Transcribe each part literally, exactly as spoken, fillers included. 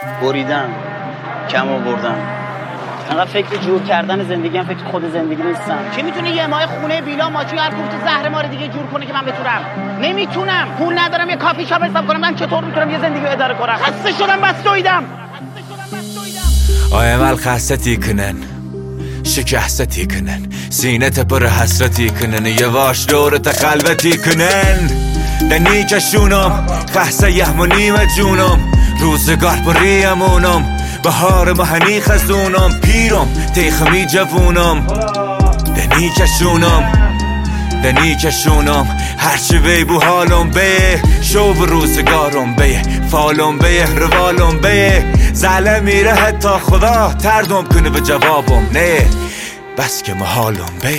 بریدم، کم آوردم. انقدر فکر جور کردن زندگی هم فکر خود زندگی نیستم. کی میتونه یه ماه خونه بیلا ماچو هر کوفت زهر مار دیگه جور کنه که من بتونم؟ نمیتونم. پول ندارم یه کافی شاپ حساب کنم. من چطور میتونم یه زندگی رو اداره کنم؟ خسته شدم بس دویدم. آیمال خستتی کنن شکستتی کنن سینت پر حسرتی کنن یواش دورت خلوتی کنن دنی کشونم خسته یهم نیمه جونم روزگار پریمونم بهار مهنی خزونم پیرم تیخمی جوونم دنی کشونم دنی کشونم هرچی وی بو حالم به شو روزگارم به فالم به روالم به زله میره حتی خدا تردم کنه به جوابم نه بس که محالم به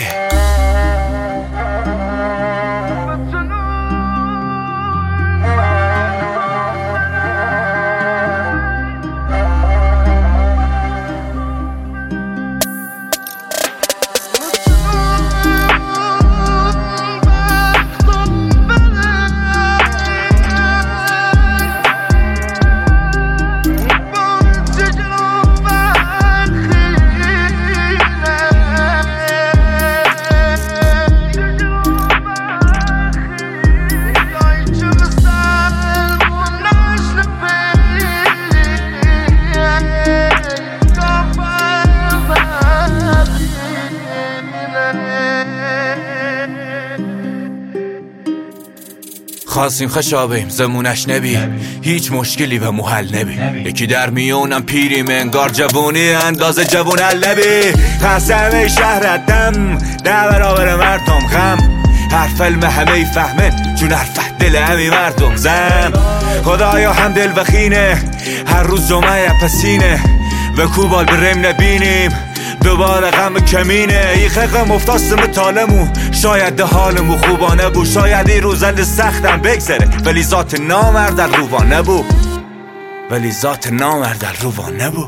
خواستیم خشابیم زمونش نبی هیچ مشکلی و محل نبی یکی در میونم پیریم انگار جوونی اندازه جوون لبی قسم شهرت دم ده برابر مردم غم حرف علم همه فهمن چون حرف دل همی مردم زم خدایا هم دل بخینه هر روز جمعه پسینه و کوبال برم نبینیم دوباره غم کمینه ای خقم افتاستم تالمو شاید ده حالمو خوبانه بو شاید ای روزل سختم بگذره ولی ذات نامرد در روانه بو ولی ذات نامرد در روانه بو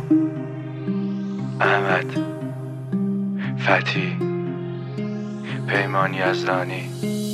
احمد فتی پیمان یزدانی